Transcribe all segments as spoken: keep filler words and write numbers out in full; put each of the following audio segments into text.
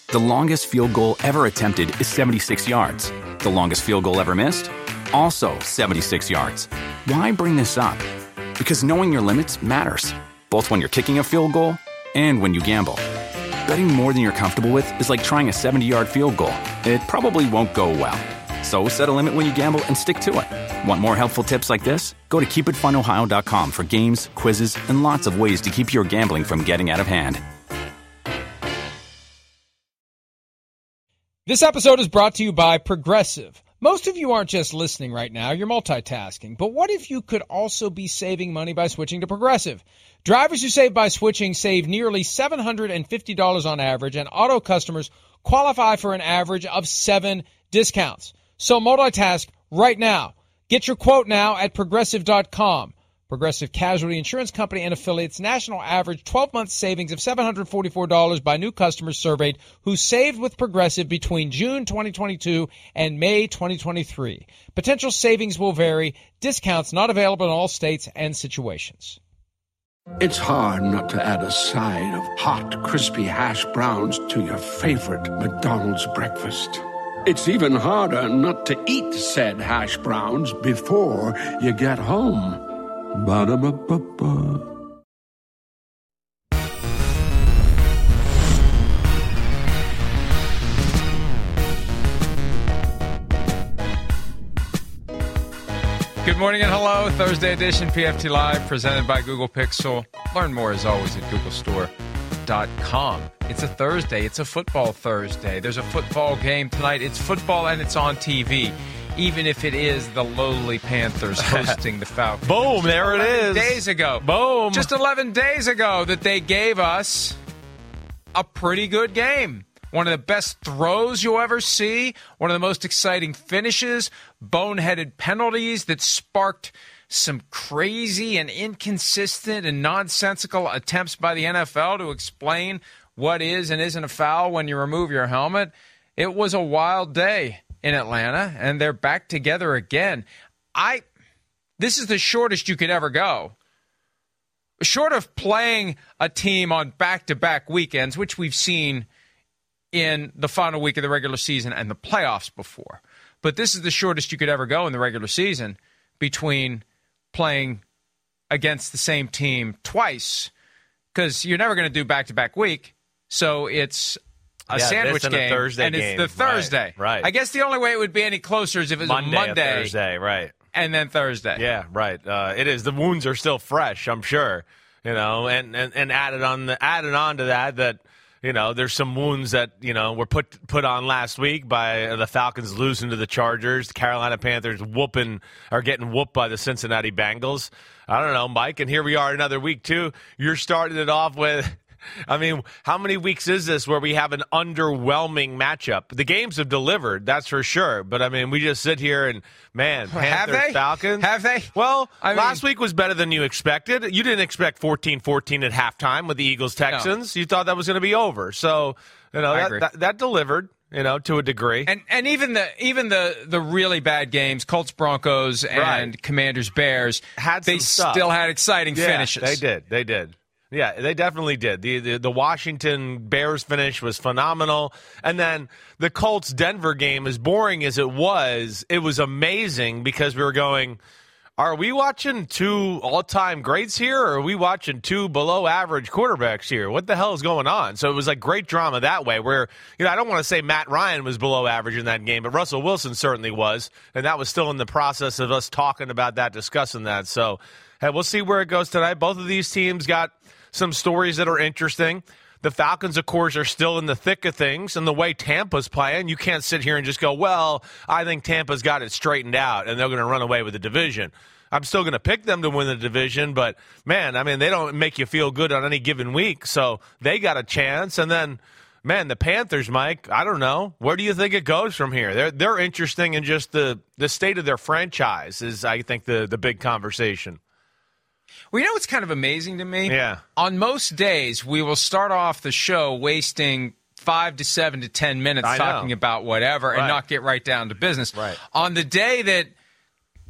The longest field goal ever attempted is seventy-six yards. The longest field goal ever missed? Also seventy-six yards. Why bring this up? Because knowing your limits matters, both when you're kicking a field goal and when you gamble. Betting more than you're comfortable with is like trying a seventy-yard field goal. It probably won't go well. So set a limit when you gamble and stick to it. Want more helpful tips like this? Go to keep it fun ohio dot com for games, quizzes, and lots of ways to keep your gambling from getting out of hand. This episode is brought to you by Progressive. Most of you aren't just listening right now, you're multitasking. But what if you could also be saving money by switching to Progressive? Drivers who save by switching save nearly seven hundred fifty dollars on average, and auto customers qualify for an average of seven discounts. So multitask right now. Get your quote now at progressive dot com. Progressive Casualty Insurance Company and affiliates, national average twelve-month savings of seven hundred forty-four dollars by new customers surveyed who saved with Progressive between June twenty twenty-two and May twenty twenty-three. Potential savings will vary. Discounts not available in all states and situations. It's hard not to add a side of hot, crispy hash browns to your favorite McDonald's breakfast. It's even harder not to eat said hash browns before you get home. Ba-da-ba-ba-ba. Good morning and hello. Thursday edition P F T Live presented by Google Pixel. Learn more as always at google store dot com. It's a Thursday. It's a football Thursday. There's a football game tonight. It's football and it's on T V. Even if it is the lowly Panthers hosting the Falcons. Boom, there it is. Days ago. Boom. Just eleven days ago that they gave us a pretty good game. One of the best throws you'll ever see. One of the most exciting finishes. Boneheaded penalties that sparked some crazy and inconsistent and nonsensical attempts by the N F L to explain what is and isn't a foul when you remove your helmet. It was a wild day in Atlanta, and they're back together again. I, this is the shortest you could ever go. Short of playing a team on back-to-back weekends, which we've seen in the final week of the regular season and the playoffs before. But this is the shortest you could ever go in the regular season between playing against the same team twice, because you're never going to do back-to-back week. So it's a yeah, sandwich and game, a Thursday and game. it's the Thursday. Right, right. I guess the only way it would be any closer is if it was Monday, a Monday, Thursday, right, and then Thursday. Yeah, right. Uh, it is. The wounds are still fresh, I'm sure. You know, and, and, and added on the added on to that that you know there's some wounds that you know were put put on last week by the Falcons losing to the Chargers, the Carolina Panthers whooping or getting whooped by the Cincinnati Bengals. I don't know, Mike, and here we are another week too. You're starting it off with. I mean, how many weeks is this where we have an underwhelming matchup? The games have delivered, that's for sure. But, I mean, we just sit here and, man, Panthers, have they? Falcons. Have they? Well, I last mean, week was better than you expected. You didn't expect fourteen fourteen at halftime with the Eagles-Texans. No. You thought that was going to be over. So, you know, that, that, that delivered. You know, to a degree, and and even the even the, the really bad games, Colts, Broncos, and right. Commanders, Bears, had they some still stuff. had exciting yeah, finishes. They did, they did. Yeah, they definitely did. The, the the Washington Bears finish was phenomenal. And then the Colts-Denver game, as boring as it was, it was amazing because we were going, are we watching two all-time greats here, or are we watching two below-average quarterbacks here? What the hell is going on? So it was like great drama that way where, you know, I don't want to say Matt Ryan was below average in that game, but Russell Wilson certainly was, and that was still in the process of us talking about that, discussing that. So hey, we'll see where it goes tonight. Both of these teams got some stories that are interesting. The Falcons, of course, are still in the thick of things, and the way Tampa's playing, you can't sit here and just go, well, I think Tampa's got it straightened out, and they're going to run away with the division. I'm still going to pick them to win the division, but, man, I mean, they don't make you feel good on any given week, so they got a chance. And then, man, the Panthers, Mike, I don't know. Where do you think it goes from here? They're they're interesting in just the, the state of their franchise is, I think, the, the big conversation. Well, you know what's kind of amazing to me? Yeah. On most days, we will start off the show wasting five to seven to ten minutes I talking know. about whatever Right. and not get right down to business. Right. On the day that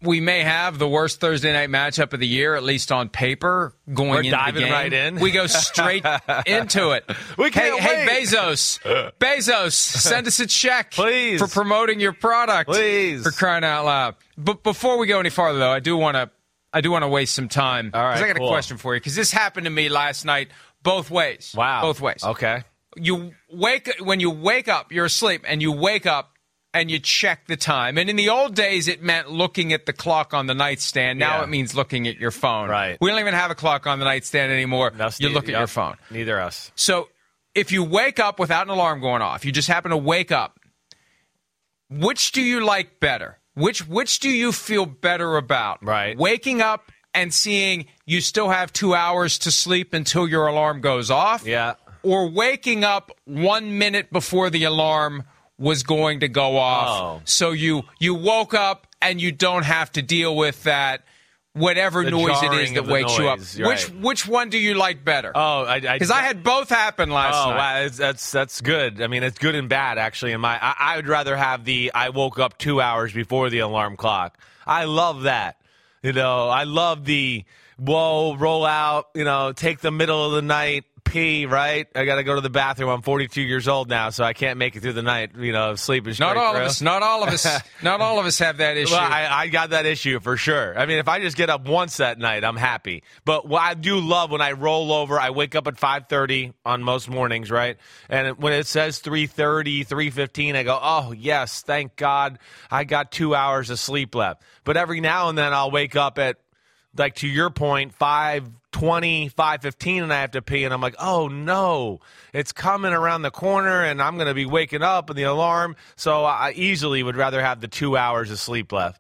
we may have the worst Thursday night matchup of the year, at least on paper, going We're into diving the game. right in. We go straight into it. We can't hey, wait. hey, Bezos, Bezos, send us a check, please, for promoting your product, please, for crying out loud. But before we go any farther, though, I do want to, I do want to waste some time. All right, because I got cool. a question for you. Because this happened to me last night, both ways. Wow, both ways. Okay. You wake when you wake up, you're asleep, and you wake up. And you check the time. And in the old days, it meant looking at the clock on the nightstand. Now yeah. it means looking at your phone. Right. We don't even have a clock on the nightstand anymore. No, you look at yep. your phone. Neither us. So if you wake up without an alarm going off, you just happen to wake up, which do you like better? Which which do you feel better about? Right. Waking up and seeing you still have two hours to sleep until your alarm goes off? Yeah. Or waking up one minute before the alarm was going to go off. Oh. So you you woke up and you don't have to deal with that whatever The noise it jarring is that of the wakes you up. noise, Which right. which one do you like better? Oh, I Because I, I had both happen last oh, night. wow, that's, that's that's good. I mean, it's good and bad actually. In my, I, I would rather have the I woke up two hours before the alarm clock. I love that. You know, I love the whoa, roll out. You know, take the middle of the night. Pee, right? I got to go to the bathroom. I'm forty-two years old now, so I can't make it through the night. You know, sleeping straight Not all through. of us. Not all of us. Not all of us have that issue. Well, I, I got that issue for sure. I mean, if I just get up once that night, I'm happy. But what I do love when I roll over, I wake up at five thirty on most mornings, right? And when it says three thirty, three fifteen, I go, oh, yes, thank God I got two hours of sleep left. But every now and then I'll wake up at, like to your point, five twenty, five fifteen, and I have to pee, and I'm like, oh, no, it's coming around the corner, and I'm going to be waking up in the alarm. So I easily would rather have the two hours of sleep left.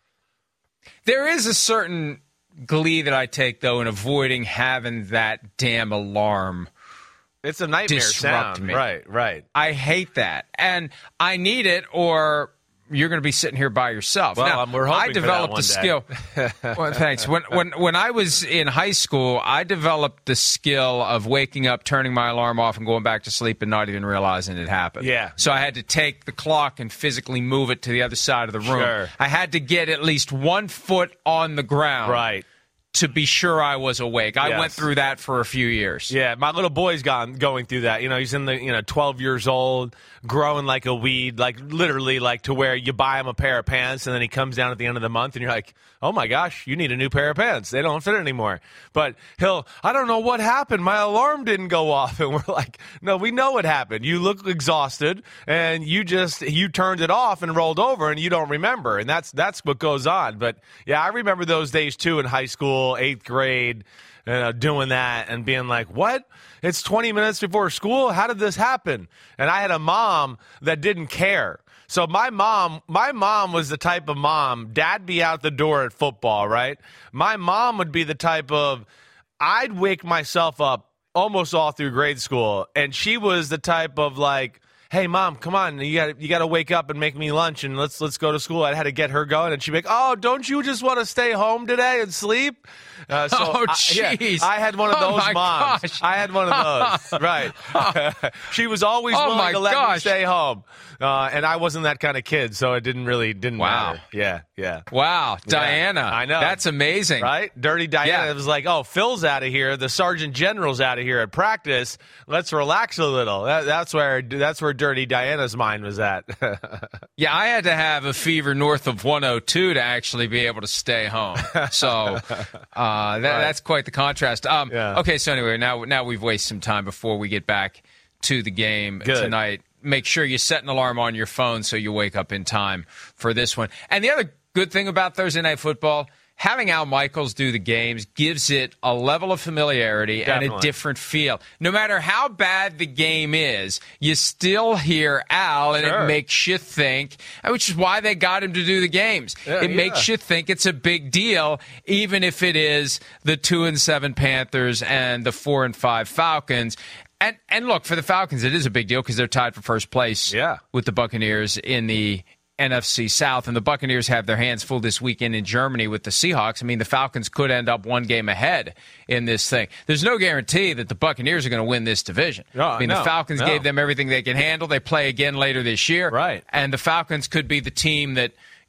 There is a certain glee that I take, though, in avoiding having that damn alarm. It's a nightmare disrupt sound. me. Right, right. I hate that. And I need it, or you're going to be sitting here by yourself. Well, now, um, we're hoping I for developed that one a day. skill. Well, thanks. When when when I was in high school, I developed the skill of waking up, turning my alarm off, and going back to sleep, and not even realizing it happened. Yeah. So I had to take the clock and physically move it to the other side of the room. Sure. I had to get at least one foot on the ground. Right. To be sure I was awake. I Yes. went through that for a few years. Yeah, my little boy's gone going through that. You know, he's in the you know twelve years old, growing like a weed, like literally like to where you buy him a pair of pants and then he comes down at the end of the month and you're like, oh my gosh, you need a new pair of pants. They don't fit anymore. But he'll, I don't know what happened. My alarm didn't go off, and we're like, no, we know what happened. You look exhausted and you just you turned it off and rolled over and you don't remember, and that's that's what goes on. But yeah, I remember those days too in high school, eighth grade. You know, doing that and being like, what? It's twenty minutes before school? How did this happen? And I had a mom that didn't care. So my mom, my mom was the type of mom, Dad be out the door at football, right? My mom would be the type of, I'd wake myself up almost all through grade school. And she was the type of like, hey, Mom, come on, you got you got to wake up and make me lunch, and let's let's go to school. I had to get her going, and she'd be like, oh, don't you just want to stay home today and sleep? Uh, so oh, I, jeez. yeah, I had one of Oh, those my moms. gosh. I had one of those, right. She was always Oh, willing my to let gosh. me stay home, uh, and I wasn't that kind of kid, so it didn't really, didn't Wow. matter. Yeah, yeah. Wow, Diana. I know. That's amazing. Right? Dirty Diana. Yeah. It was like, oh, Phil's out of here. The Sergeant General's out of here at practice. Let's relax a little. That, that's where that's where Dirty Diana's mind was at. Yeah, I had to have a fever north of one oh two to actually be able to stay home. So uh, that, Right. that's quite the contrast. Um, Yeah. Okay, so anyway, now now we've wasted some time before we get back to the game Good. tonight. Make sure you set an alarm on your phone so you wake up in time for this one. And the other good thing about Thursday Night Football, having Al Michaels do the games gives it a level of familiarity and Definitely. a different feel. No matter how bad the game is, you still hear Al, and Sure. it makes you think, which is why they got him to do the games. Yeah, it yeah. makes you think it's a big deal, even if it is the two and seven Panthers and the four and five Falcons. And and look, for the Falcons, it is a big deal because they're tied for first place Yeah. with the Buccaneers in the N F C South, and the Buccaneers have their hands full this weekend in Germany with the Seahawks. I mean, the Falcons could end up one game ahead in this thing. There's no guarantee that the Buccaneers are going to win this division. No, I mean, no, the Falcons no. gave them everything they can handle. They play again later this year. Right. And the Falcons could be the team that,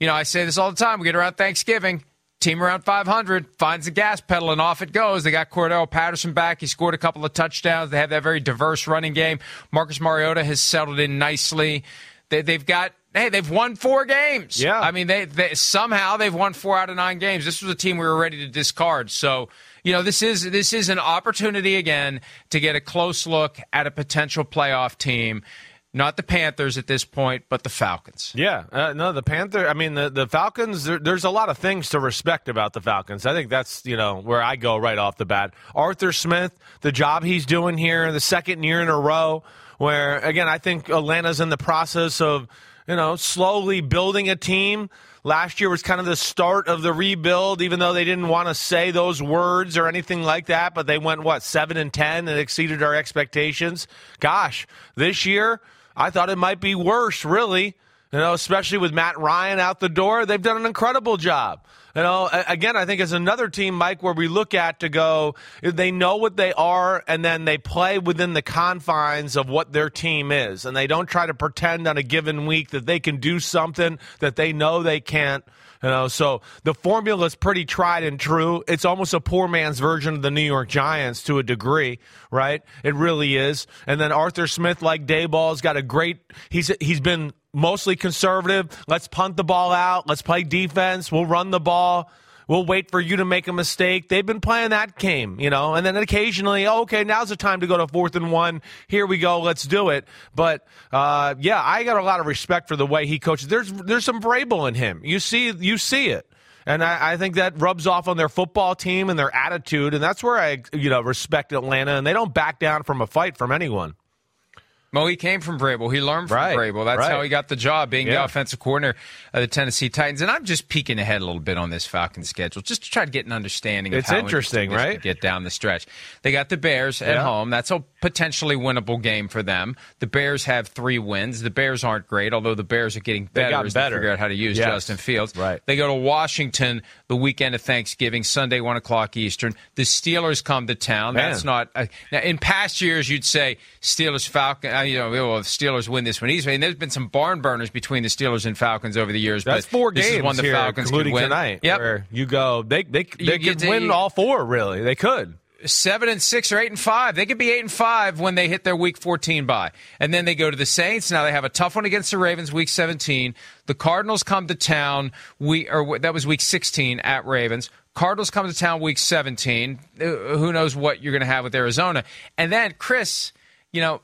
you know, I say this all the time. We get around Thanksgiving. Team around five hundred finds the gas pedal, and off it goes. They got Cordell Patterson back. He scored a couple of touchdowns. They have that very diverse running game. Marcus Mariota has settled in nicely. They, they've got, hey, they've won four games. Yeah. I mean, they, they somehow they've won four out of nine games. This was a team we were ready to discard. So, you know, this is this is an opportunity again to get a close look at a potential playoff team. Not the Panthers at this point, but the Falcons. Yeah, uh, no, the Panther. I mean, the the Falcons. There, there's a lot of things to respect about the Falcons. I think that's you know where I go right off the bat. Arthur Smith, the job he's doing here, the second year in a row. Where again, I think Atlanta's in the process of you know slowly building a team. Last year was kind of the start of the rebuild, even though they didn't want to say those words or anything like that. But they went what seven and ten and exceeded our expectations. Gosh, this year. I thought it might be worse, really, you know, especially with Matt Ryan out the door. They've done an incredible job. You know, again, I think it's another team, Mike, where we look at to go, they know what they are, and then they play within the confines of what their team is. And they don't try to pretend on a given week that they can do something that they know they can't. You know, so the formula is pretty tried and true. It's almost a poor man's version of the New York Giants to a degree, right? It really is. And then Arthur Smith, like Dayball's got a great – he's he's been mostly conservative. Let's punt the ball out. Let's play defense. We'll run the ball. We'll wait for you to make a mistake. They've been playing that game, you know, and then occasionally, oh, okay, now's the time to go to fourth and one. Here we go. Let's do it. But, uh, yeah, I got a lot of respect for the way he coaches. There's there's some Vrabel in him. You see you see it. And I, I think that rubs off on their football team and their attitude, and that's where I, you know, respect Atlanta, and they don't back down from a fight from anyone. Well, he came from Vrabel. He learned from right, Vrabel. That's right. how he got the job, being yeah. the offensive coordinator of the Tennessee Titans. And I'm just peeking ahead a little bit on this Falcons schedule, just to try to get an understanding of it's how interesting, interesting right? to get down the stretch. They got the Bears at yeah. home. That's a potentially winnable game for them. The Bears have three wins. The Bears aren't great, although the Bears are getting better they got as better. they figure out how to use yes. Justin Fields. Right. They go to Washington the weekend of Thanksgiving, Sunday, one o'clock Eastern. The Steelers come to town. Man. That's not uh, – now, in past years, you'd say Steelers-Falcons, uh, you know, well, if Steelers win this one easily. And there's been some barn burners between the Steelers and Falcons over the years. That's but four this games is one the here, Falcons including could win. tonight, yep. where you go, they they, they You- could you- win you- all four, really. They could. Seven and six or eight and five. They could be eight and five when they hit their week fourteen bye. And then they go to the Saints. Now they have a tough one against the Ravens, week seventeen. The Cardinals come to town. We or that was week sixteen at Ravens. Cardinals come to town week seventeen. Uh, Who knows what you're going to have with Arizona? And then Chris, you know,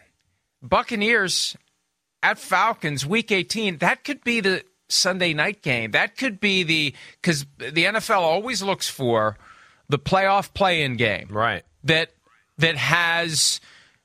Buccaneers at Falcons week eighteen. That could be the Sunday night game. That could be the because the N F L always looks for the playoff play-in game, Right. That that has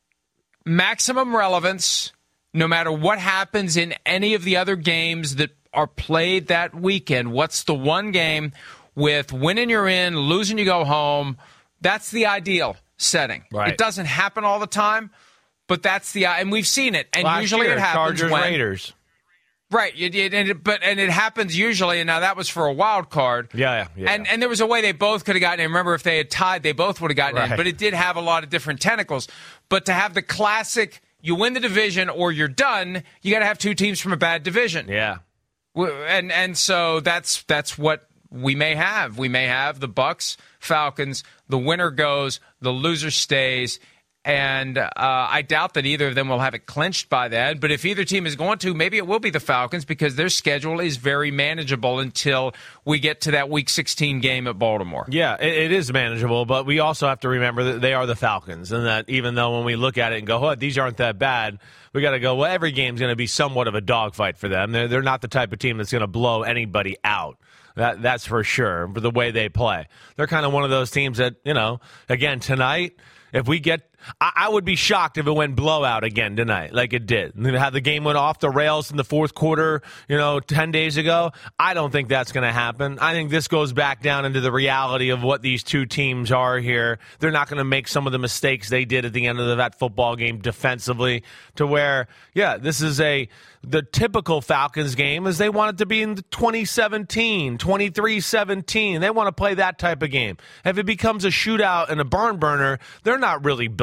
maximum relevance no matter what happens in any of the other games that are played that weekend. What's the one game with winning you're in, losing you go home? That's the ideal setting. Right. It doesn't happen all the time, but that's the and we've seen it. And Last usually year, it happens Chargers, when Raiders. Right, it, it, and it, but and it happens usually, and now that was for a wild card. Yeah, yeah, yeah. And and there was a way they both could have gotten in. Remember, if they had tied, they both would have gotten Right. in. But it did have a lot of different tentacles. But to have the classic, you win the division or you're done, you got to have two teams from a bad division. Yeah. And and so that's that's what we may have. We may have the Bucs, Falcons. The winner goes, the loser stays. And uh, I doubt that either of them will have it clinched by then. But if either team is going to, maybe it will be the Falcons because their schedule is very manageable until we get to that Week sixteen game at Baltimore. Yeah, it, it is manageable, but we also have to remember that they are the Falcons, and that even though when we look at it and go, oh, these aren't that bad, we got to go, well, every game's going to be somewhat of a dogfight for them. They're, they're not the type of team that's going to blow anybody out. That That's for sure, for the way they play. They're kind of one of those teams that, you know, again, tonight, if we get I, I would be shocked if it went blowout again tonight, like it did. And how the game went off the rails in the fourth quarter, you know, ten days ago. I don't think that's going to happen. I think this goes back down into the reality of what these two teams are here. They're not going to make some of the mistakes they did at the end of that football game defensively, to where, yeah, this is a the typical Falcons game is they want it to be in twenty seventeen, twenty-three seventeen. They want to play that type of game. If it becomes a shootout and a barn burner, they're not really built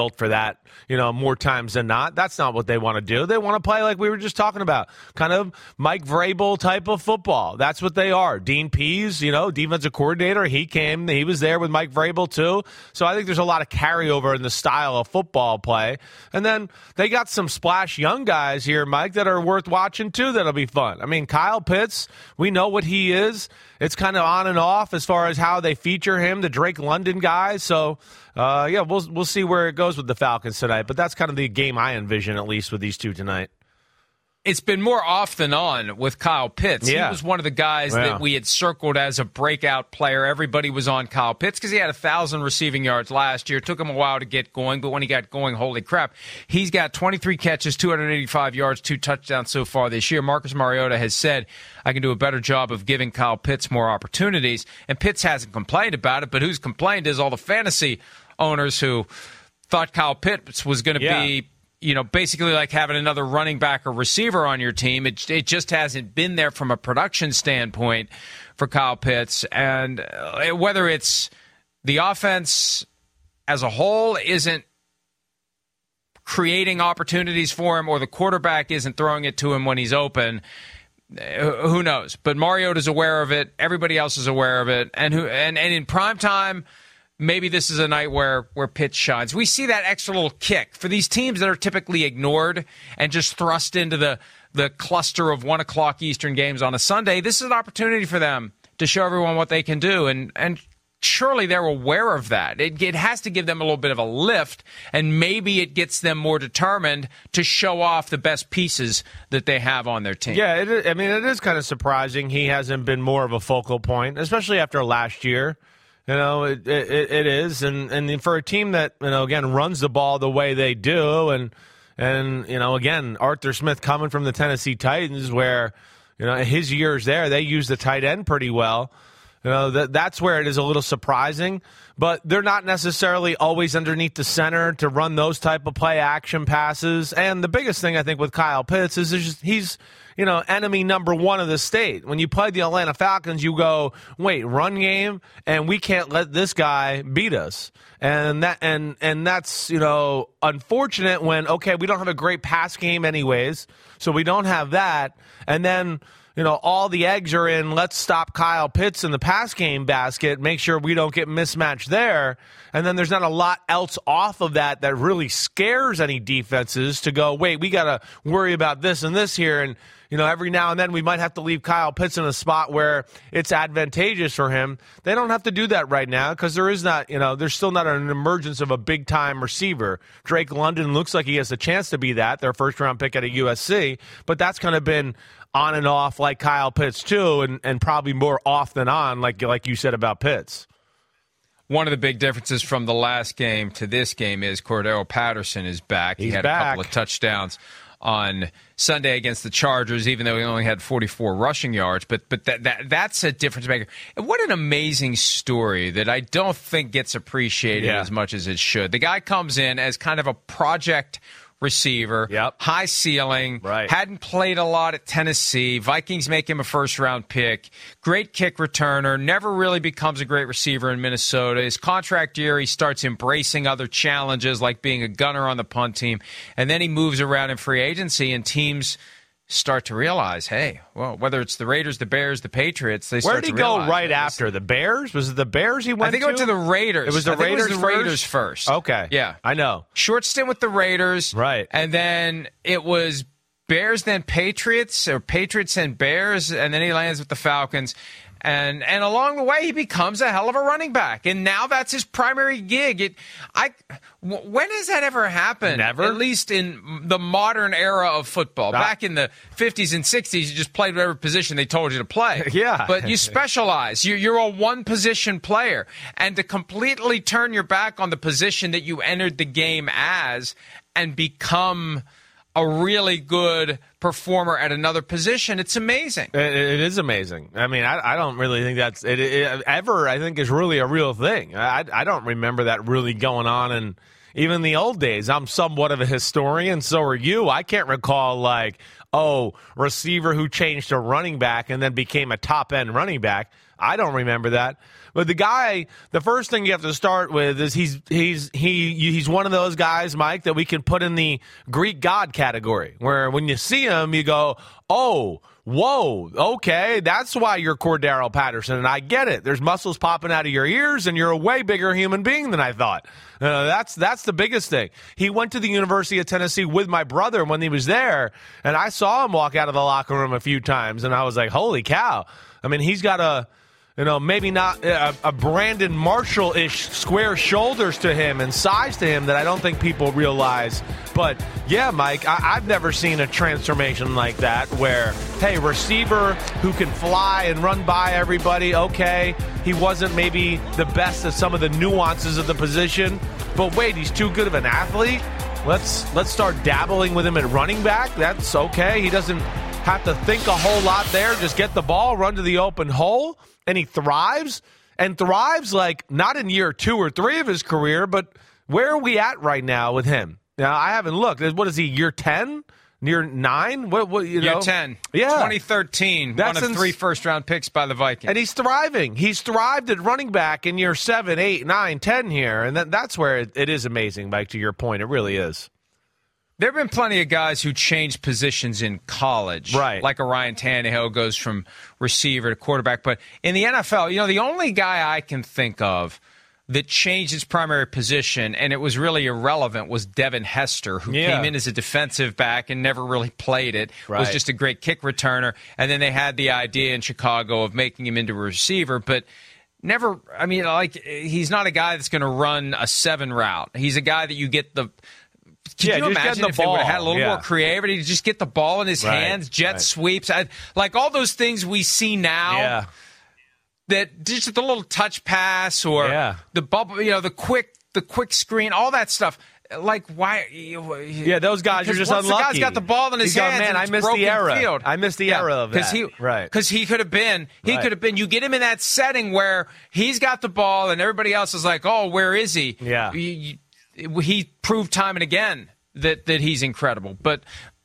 built for that, you know, more times than not. That's not what they want to do. They want to play like we were just talking about, kind of Mike Vrabel type of football. That's what they are. Dean Pease, you know, defensive coordinator, he came, he was there with Mike Vrabel too. So I think there's a lot of carryover in the style of football play. And then they got some splash young guys here, Mike, that are worth watching too. That'll be fun. I mean, Kyle Pitts, we know what he is. It's kind of on and off as far as how they feature him, the Drake London guys. So, uh, yeah, we'll we'll see where it goes with the Falcons tonight. But that's kind of the game I envision, at least with these two tonight. It's been more off than on with Kyle Pitts. Yeah. He was one of the guys Yeah. that we had circled as a breakout player. Everybody was on Kyle Pitts because he had one thousand receiving yards last year. It took him a while to get going, but when he got going, holy crap. He's got twenty-three catches, two hundred eighty-five yards, two touchdowns so far this year. Marcus Mariota has said, I can do a better job of giving Kyle Pitts more opportunities. And Pitts hasn't complained about it, but who's complained is all the fantasy owners who thought Kyle Pitts was going to Yeah. be, you know, basically like having another running back or receiver on your team. It, it just hasn't been there from a production standpoint for Kyle Pitts. And uh, whether it's the offense as a whole isn't creating opportunities for him or the quarterback isn't throwing it to him when he's open, uh, who knows? But Mariota's aware of it. Everybody else is aware of it. And who and, and in prime time, maybe this is a night where, where Pitts shines. We see that extra little kick for these teams that are typically ignored and just thrust into the, the cluster of one o'clock Eastern games on a Sunday. This is an opportunity for them to show everyone what they can do. And, and surely they're aware of that. It, it has to give them a little bit of a lift, and maybe it gets them more determined to show off the best pieces that they have on their team. Yeah, it is, I mean, it is kind of surprising he hasn't been more of a focal point, especially after last year. You know, it, it it is, and and for a team that, you know, again, runs the ball the way they do, and and you know, again, Arthur Smith coming from the Tennessee Titans, where, you know, his years there, they use the tight end pretty well. You know, that that's where it is a little surprising, but they're not necessarily always underneath the center to run those type of play action passes. And the biggest thing I think with Kyle Pitts is just, he's, you know, enemy number one of the state. When you play the Atlanta Falcons, you go, wait, run game, and we can't let this guy beat us. And that and and that's, you know, unfortunate when, okay, we don't have a great pass game anyways, so we don't have that. And then, you know, all the eggs are in, let's stop Kyle Pitts in the pass game basket, make sure we don't get mismatched there. And then there's not a lot else off of that that really scares any defenses to go, wait, we got to worry about this and this here. And, you know, every now and then we might have to leave Kyle Pitts in a spot where it's advantageous for him. They don't have to do that right now because there is not, you know, there's still not an emergence of a big-time receiver. Drake London looks like he has a chance to be that, their first-round pick out of U S C, but that's kind of been on and off like Kyle Pitts too, and, and probably more off than on, like like you said about Pitts. One of the big differences from the last game to this game is Cordero Patterson is back. He's he had back. a couple of touchdowns on Sunday against the Chargers, even though he only had forty-four rushing yards. But but that, that that's a difference maker. And what an amazing story that I don't think gets appreciated Yeah. as much as it should. The guy comes in as kind of a project receiver, Yep. high ceiling, Right. hadn't played a lot at Tennessee. Vikings make him a first-round pick. Great kick returner, never really becomes a great receiver in Minnesota. His contract year, he starts embracing other challenges like being a gunner on the punt team, and then he moves around in free agency, and teams start to realize, hey, well, whether it's the Raiders, the Bears, the Patriots, they start Where did to he go realize right that this- after? The Bears? Was it the Bears he went I think to? it went to the Raiders. It was the I think Raiders it was the first? Raiders first. Okay. Yeah. I know. Short stint with the Raiders. Right. And then it was Bears, then Patriots, or Patriots and Bears, and then he lands with the Falcons. And and along the way, he becomes a hell of a running back. And now that's his primary gig. It, I, w- when has that ever happened? Never. At least in the modern era of football. Not- Back in the fifties and sixties, you just played whatever position they told you to play. Yeah. But you specialize. You're, you're a one-position player. And to completely turn your back on the position that you entered the game as and become a really good performer at another position, it's amazing. It, it is amazing. I mean, I, I don't really think that's it, it, ever. I think is really a real thing. I, I don't remember that really going on in even the old days. I'm somewhat of a historian, so are you. I can't recall like, oh, receiver who changed to running back and then became a top-end running back. I don't remember that. But the guy, the first thing you have to start with is he's he's he he's one of those guys, Mike, that we can put in the Greek god category, where when you see him, you go, oh, whoa, okay, that's why you're Cordero Patterson, and I get it. There's muscles popping out of your ears, and you're a way bigger human being than I thought. Uh, that's that's the biggest thing. He went to the University of Tennessee with my brother when he was there, and I saw him walk out of the locker room a few times, and I was like, holy cow. I mean, he's got a... You know, maybe not a, a Brandon Marshall-ish square shoulders to him and size to him that I don't think people realize. But, yeah, Mike, I, I've never seen a transformation like that where, hey, receiver who can fly and run by everybody, okay, he wasn't maybe the best at some of the nuances of the position, but wait, he's too good of an athlete? Let's, let's start dabbling with him at running back? That's okay. He doesn't have to think a whole lot there. Just get the ball, run to the open hole. And he thrives, and thrives like not in year two or three of his career, but where are we at right now with him? Now, I haven't looked. What is he, year ten? Year nine? What, what, you year know? ten. Yeah. twenty thirteen, That's one of ins- three first-round picks by the Vikings. And he's thriving. He's thrived at running back in year seven, eight, nine, ten here, and that, that's where it, it is amazing, Mike, to your point. It really is. There have been plenty of guys who changed positions in college. Right. Like a Ryan Tannehill goes from receiver to quarterback. But in the N F L, you know, the only guy I can think of that changed his primary position, and it was really irrelevant, was Devin Hester, who yeah. came in as a defensive back and never really played it, right. was just a great kick returner. And then they had the idea in Chicago of making him into a receiver. But never, I mean, like, he's not a guy that's going to run a seven route. He's a guy that you get the... Can yeah, you imagine the if ball. they would have had a little yeah. more creativity to just get the ball in his right. hands, jet right. sweeps, I, like all those things we see now. Yeah. That just the little touch pass or yeah. the bubble, you know, the quick, the quick screen, all that stuff. Like why? Yeah, those guys are just once unlucky. The guy's got the ball in his He's hands. Gone, man, and I it's missed the era. Field. I missed the yeah. era of that. He, right. Because he could have been. He right. could have been. You get him in that setting where he's got the ball and everybody else is like, oh, where is he? Yeah. You, you, he proved time and again that that he's incredible. But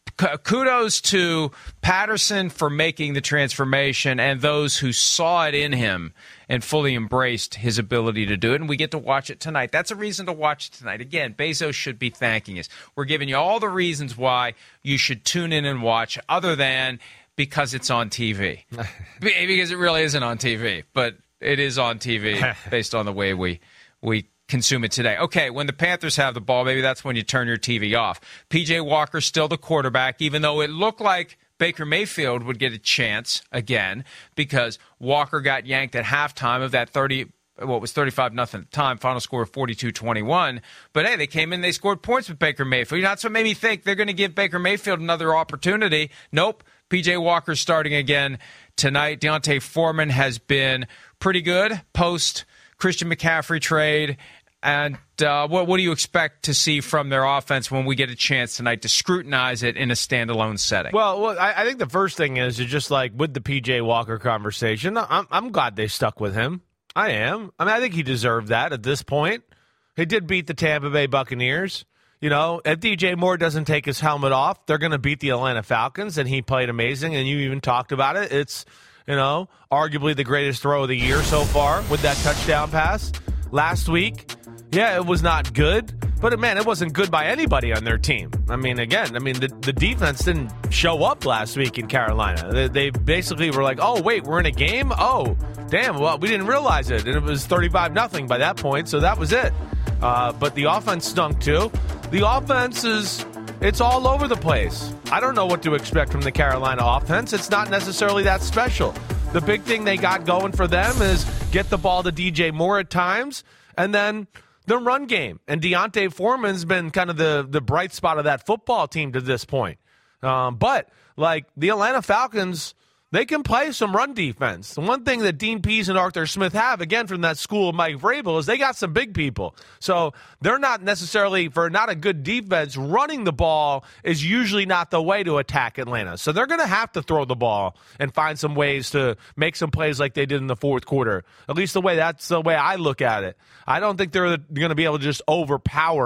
kudos to Patterson for making the transformation and those who saw it in him and fully embraced his ability to do it. And we get to watch it tonight. That's a reason to watch it tonight. Again, Bezos should be thanking us. We're giving you all the reasons why you should tune in and watch, other than because it's on T V. Because it really isn't on T V, but it is on T V based on the way we we consume it today. Okay, when the Panthers have the ball, maybe that's when you turn your T V off. P J Walker's still the quarterback, even though it looked like Baker Mayfield would get a chance again because Walker got yanked at halftime of that thirty, what was thirty-five nothing at the time, final score of forty-two twenty-one. But hey, they came in, they scored points with Baker Mayfield. That's what made me think they're going to give Baker Mayfield another opportunity. Nope, P J Walker's starting again tonight. D'Onta Foreman has been pretty good post Christian McCaffrey trade. And uh, what, what do you expect to see from their offense when we get a chance tonight to scrutinize it in a standalone setting? Well, well I, I think the first thing is, is just like with the P J Walker conversation, I'm, I'm glad they stuck with him. I am. I mean, I think he deserved that at this point. He did beat the Tampa Bay Buccaneers. You know, if D J Moore doesn't take his helmet off, they're going to beat the Atlanta Falcons, and he played amazing, and you even talked about it. It's, you know, arguably the greatest throw of the year so far with that touchdown pass last week. Yeah, it was not good, but, man, it wasn't good by anybody on their team. I mean, again, I mean, the, the defense didn't show up last week in Carolina. They, they basically were like, oh, wait, we're in a game? Oh, damn, well, we didn't realize it. And it was thirty-five nothing by that point, so that was it. Uh, but the offense stunk, too. The offense is, it's all over the place. I don't know what to expect from the Carolina offense. It's not necessarily that special. The big thing they got going for them is get the ball to D J Moore at times, and then the run game. And D'Onta Foreman's been kind of the, the bright spot of that football team to this point. Um, but, like, the Atlanta Falcons, they can play some run defense. The one thing that Dean Pease and Arthur Smith have, again, from that school of Mike Vrabel, is they got some big people. So they're not necessarily, for not a good defense, running the ball is usually not the way to attack Atlanta. So they're going to have to throw the ball and find some ways to make some plays like they did in the fourth quarter. At least the way that's the way I look at it. I don't think they're going to be able to just overpower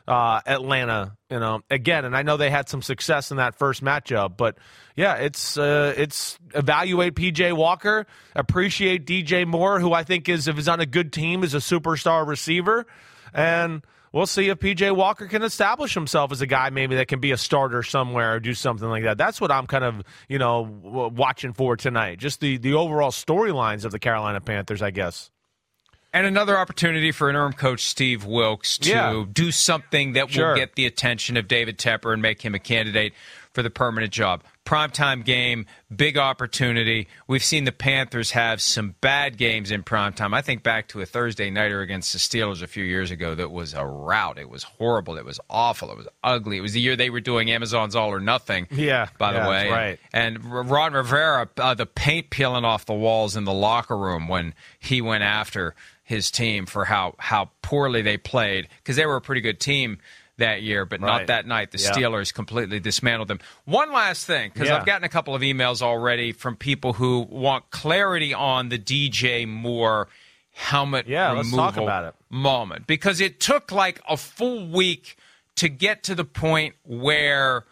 uh, Atlanta, you know, again. And I know they had some success in that first matchup, but yeah, it's uh, it's evaluate P J Walker, appreciate D J Moore, who I think is, if he's on a good team, is a superstar receiver, and we'll see if P J Walker can establish himself as a guy maybe that can be a starter somewhere or do something like that. That's what I'm kind of, you know, w- watching for tonight. Just the, the overall storylines of the Carolina Panthers, I guess. And another opportunity for interim coach Steve Wilks to Yeah. do something that Sure. will get the attention of David Tepper and make him a candidate for the permanent job. Primetime game, big opportunity. We've seen the Panthers have some bad games in primetime. I think back to a Thursday nighter against the Steelers a few years ago that was a rout. It was horrible. It was awful. It was ugly. It was the year they were doing Amazon's All or Nothing, Yeah, by the yeah, way. that's right. And, and Ron Rivera, uh, the paint peeling off the walls in the locker room when he went after his team for how, how poorly they played, because they were a pretty good team that year, but Right. not that night. The Yeah. Steelers completely dismantled them. One last thing, because Yeah. I've gotten a couple of emails already from people who want clarity on the D J Moore helmet Yeah, let's removal talk about it. moment, because it took like a full week to get to the point where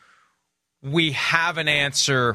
we have an answer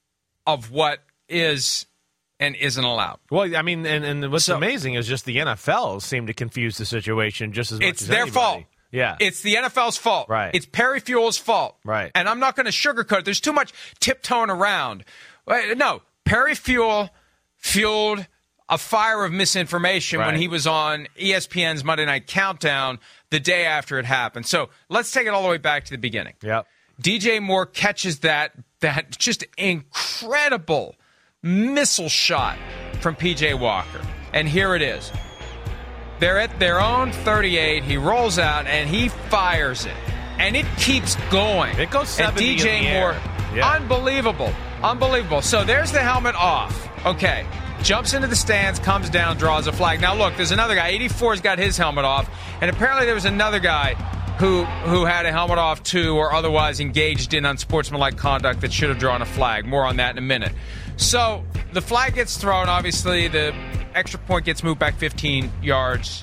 of what is and isn't allowed. Well, I mean, and, and what's So- amazing is just the N F L seemed to confuse the situation just as much It's as their anybody. fault. Yeah. It's the N F L's fault. Right. It's Perry Fuel's fault. Right. And I'm not going to sugarcoat it. There's too much tiptoeing around. Uh, No, Perry Fuel fueled a fire of misinformation when Right. he was on E S P N's Monday Night Countdown the day after it happened. So let's take it all the way back to the beginning. Yep. D J Moore catches that that just incredible missile shot from P J Walker. And here it is. They're at their own thirty-eight. He rolls out and he fires it. And it keeps going. It goes And seventy D J in the Moore, air. Yeah. unbelievable. Unbelievable. So there's the helmet off. Okay. Jumps into the stands, comes down, draws a flag. Now look, there's another guy. eighty-four's got his helmet off. And apparently there was another guy who who had a helmet off too, or otherwise engaged in unsportsmanlike conduct that should have drawn a flag. More on that in a minute. So the flag gets thrown. Obviously, the extra point gets moved back fifteen yards,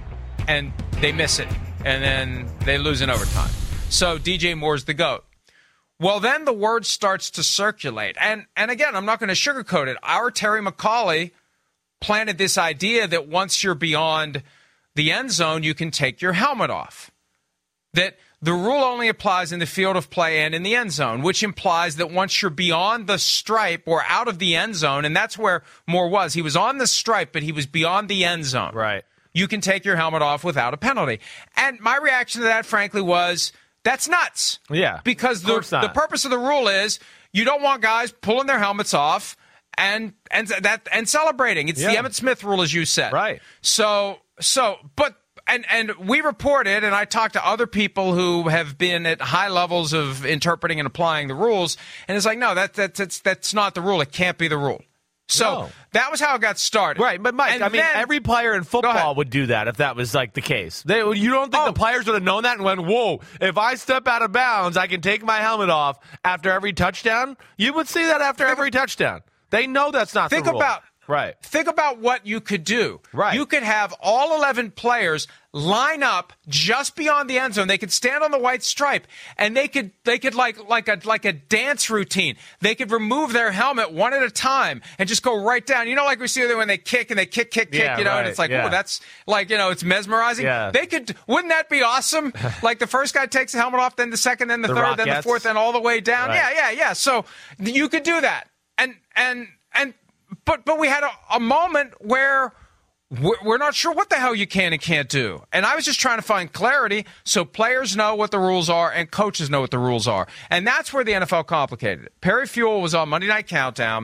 and they miss it. And then they lose in overtime. So D J Moore's the GOAT. Well, then the word starts to circulate. And, and again, I'm not going to sugarcoat it. Our Terry McCauley planted this idea that once you're beyond the end zone, you can take your helmet off. That the rule only applies in the field of play and in the end zone, which implies that once you're beyond the stripe or out of the end zone, and that's where Moore was. He was on the stripe, but he was beyond the end zone. Right. You can take your helmet off without a penalty. And my reaction to that, frankly, was that's nuts. Yeah, Because of the, course not. the purpose of the rule is you don't want guys pulling their helmets off and and that and celebrating. It's the Yeah. Emmitt Smith rule, as you said. Right. So so but and and we reported, and I talked to other people who have been at high levels of interpreting and applying the rules, and it's like, no, that, that that's that's not the rule. It can't be the rule. So No. that was how it got started. Right, but Mike, And I mean, then- every player in Go football ahead. would do that if that was like the case. They, you don't think Oh. the players would have known that and went, "Whoa! If I step out of bounds, I can take my helmet off after every touchdown." You would see that after every touchdown. They know that's not Think the rule. about right. Think about what you could do. Right. You could have all eleven players line up just beyond the end zone. They could stand on the white stripe, and they could they could like like a like a dance routine. They could remove their helmet one at a time and just go right down. You know, like we see when they kick and they kick, kick, kick. Yeah, you know, and right, it's like, yeah. oh, that's like, you know, it's mesmerizing. Yeah. They could. Wouldn't that be awesome? Like the first guy takes the helmet off, then the second, then the, The third, then the Rockettes. fourth, and all the way down. Right. Yeah, yeah, yeah. So you could do that, and and and. But but we had a, a moment where we're, we're not sure what the hell you can and can't do. And I was just trying to find clarity so players know what the rules are and coaches know what the rules are. And that's where the N F L complicated it. Perry Fuel was on Monday Night Countdown,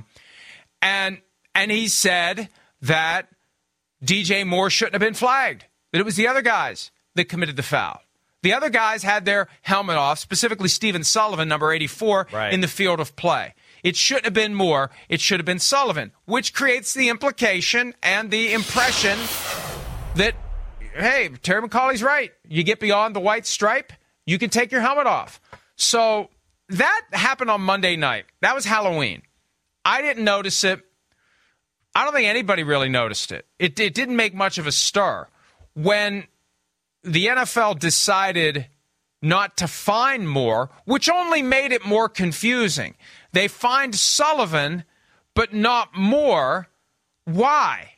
and and he said that D J Moore shouldn't have been flagged, that it was the other guys that committed the foul. The other guys had their helmet off, specifically Stephen Sullivan, number eighty-four, Right. in the field of play. It shouldn't have been Moore. It should have been Sullivan, which creates the implication and the impression that, hey, Terry McCauley's right. You get beyond the white stripe, you can take your helmet off. So that happened on Monday night. That was Halloween. I didn't notice it. I don't think anybody really noticed it. It, it didn't make much of a stir. When the N F L decided not to fine more, which only made it more confusing. They fined Sullivan, but not more. Why?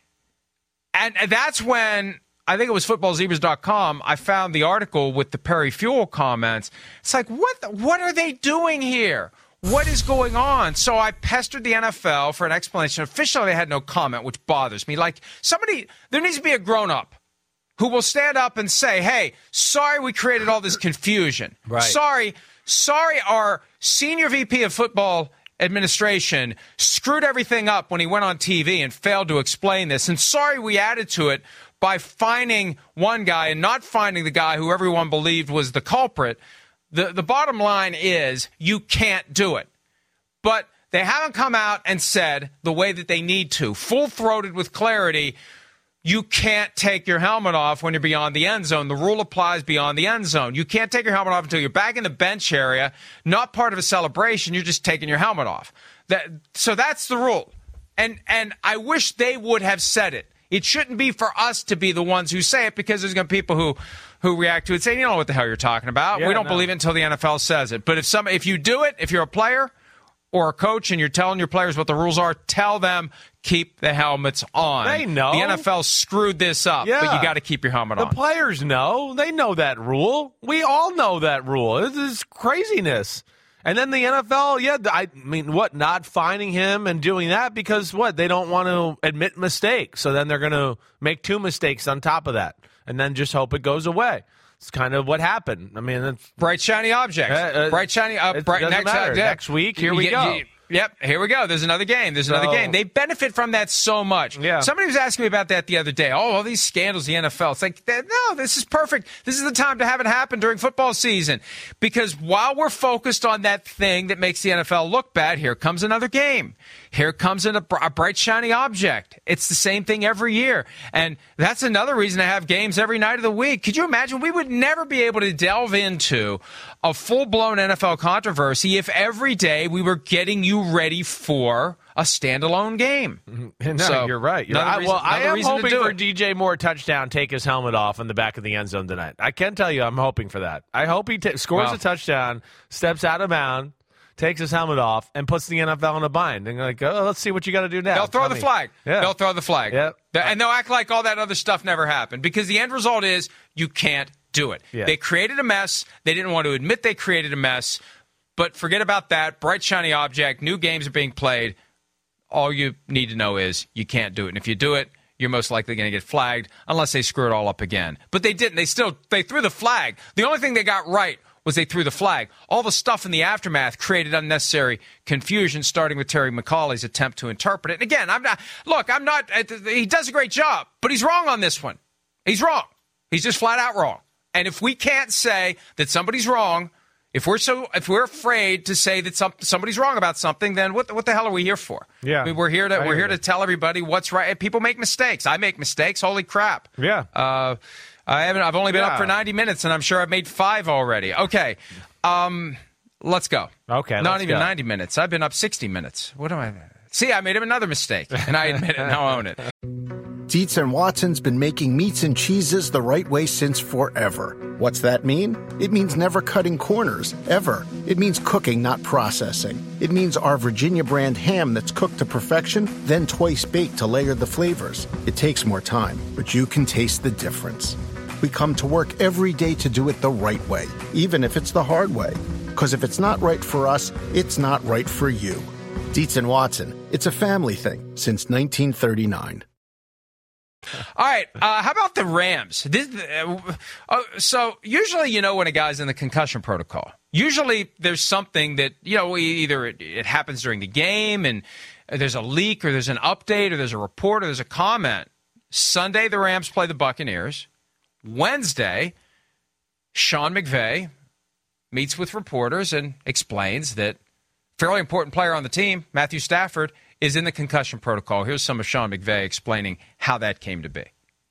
And that's when, I think it was football zebras dot com, I found the article with the Perry Fewell comments. It's like, what the, what are they doing here? What is going on? So I pestered the N F L for an explanation. Officially, they had no comment, which bothers me. Like, somebody, there needs to be a grown-up who will stand up and say, hey, sorry we created all this confusion. Right. Sorry, sorry our senior V P of football administration screwed everything up when he went on T V and failed to explain this. And sorry we added to it by fining one guy and not finding the guy who everyone believed was the culprit. The, the bottom line is you can't do it. But they haven't come out and said the way that they need to, full-throated with clarity, you can't take your helmet off when you're beyond the end zone. The rule applies beyond the end zone. You can't take your helmet off until you're back in the bench area, not part of a celebration. You're just taking your helmet off. That, so that's the rule. And and I wish they would have said it. It shouldn't be for us to be the ones who say it, because there's going to be people who, who react to it saying, you know what the hell you're talking about. Yeah, we don't no. believe it until the N F L says it. But if some, if you do it, if you're a player or a coach and you're telling your players what the rules are, tell them keep the helmets on. They know. The N F L screwed this up, Yeah. but you got to keep your helmet The on. players know. They know that rule. We all know that rule. This is craziness. And then the N F L, yeah, I mean, what, not fining him and doing that because, what, they don't want to admit mistakes. So then they're going to make two mistakes on top of that and then just hope it goes away. It's kind of what happened. I mean, it's, bright, shiny objects. Uh, uh, bright, shiny. Uh, it bright, doesn't next, matter. uh, yeah. Next week, here we You- go. you- Yep, here we go. There's another game. There's another So- game. They benefit from that so much. Yeah. Somebody was asking me about that the other day. Oh, all these scandals, the N F L. It's like, no, this is perfect. This is the time to have it happen during football season. Because while we're focused on that thing that makes the N F L look bad, here comes another game. Here comes in a, a bright, shiny object. It's the same thing every year. And that's another reason to have games every night of the week. Could you imagine? We would never be able to delve into a full-blown N F L controversy if every day we were getting you ready for a standalone game. No, So, you're right. You're another right. reason- well, I another am reason to hoping do for it. D J Moore touchdown, take his helmet off in the back of the end zone tonight. I can tell you I'm hoping for that. I hope he t- scores Well. a touchdown, steps out of bounds, takes his helmet off, and puts the N F L in a bind. And like, oh, let's see what you got to do now. They'll throw Tell the me. flag. Yeah. They'll throw the flag. Yep. The- And they'll act like all that other stuff never happened, because the end result is you can't do it. Yeah. They created a mess. They didn't want to admit they created a mess. But forget about that. Bright, shiny object. New games are being played. All you need to know is you can't do it. And if you do it, you're most likely going to get flagged unless they screw it all up again. But they didn't. They still they threw the flag. The only thing they got right was they threw the flag. All the stuff in the aftermath created unnecessary confusion, starting with Terry McAuley's attempt to interpret it. And again, I'm not. Look, I'm not. He does a great job, but he's wrong on this one. He's wrong. He's just flat out wrong. And if we can't say that somebody's wrong, if we're so, if we're afraid to say that some, somebody's wrong about something, then what, what the hell are we here for? Yeah. I mean, we're here to I we're hear here to you. tell everybody what's right. And people make mistakes. I make mistakes. Holy crap! Yeah. Uh, I haven't. I've only been Yeah. up for ninety minutes, and I'm sure I've made five already. Okay. Um, let's go. Okay, Not let's even go. ninety minutes. I've been up sixty minutes. What am I? See, I made him another mistake, and I admit it. Now I own it. Dietz and Watson's been making meats and cheeses the right way since forever. What's that mean? It means never cutting corners, ever. It means cooking, not processing. It means our Virginia brand ham that's cooked to perfection, then twice baked to layer the flavors. It takes more time, but you can taste the difference. We come to work every day to do it the right way, even if it's the hard way. Because if it's not right for us, it's not right for you. Dietz and Watson, it's a family thing since nineteen thirty-nine. All right. Uh, how about the Rams? This, uh, uh, so usually, you know, when a guy's in the concussion protocol, usually there's something that, you know, either it, it happens during the game and there's a leak or there's an update or there's a report or there's a comment. Sunday, the Rams play the Buccaneers. Wednesday, Sean McVay meets with reporters and explains that fairly important player on the team, Matthew Stafford, is in the concussion protocol. Here's some of Sean McVay explaining how that came to be.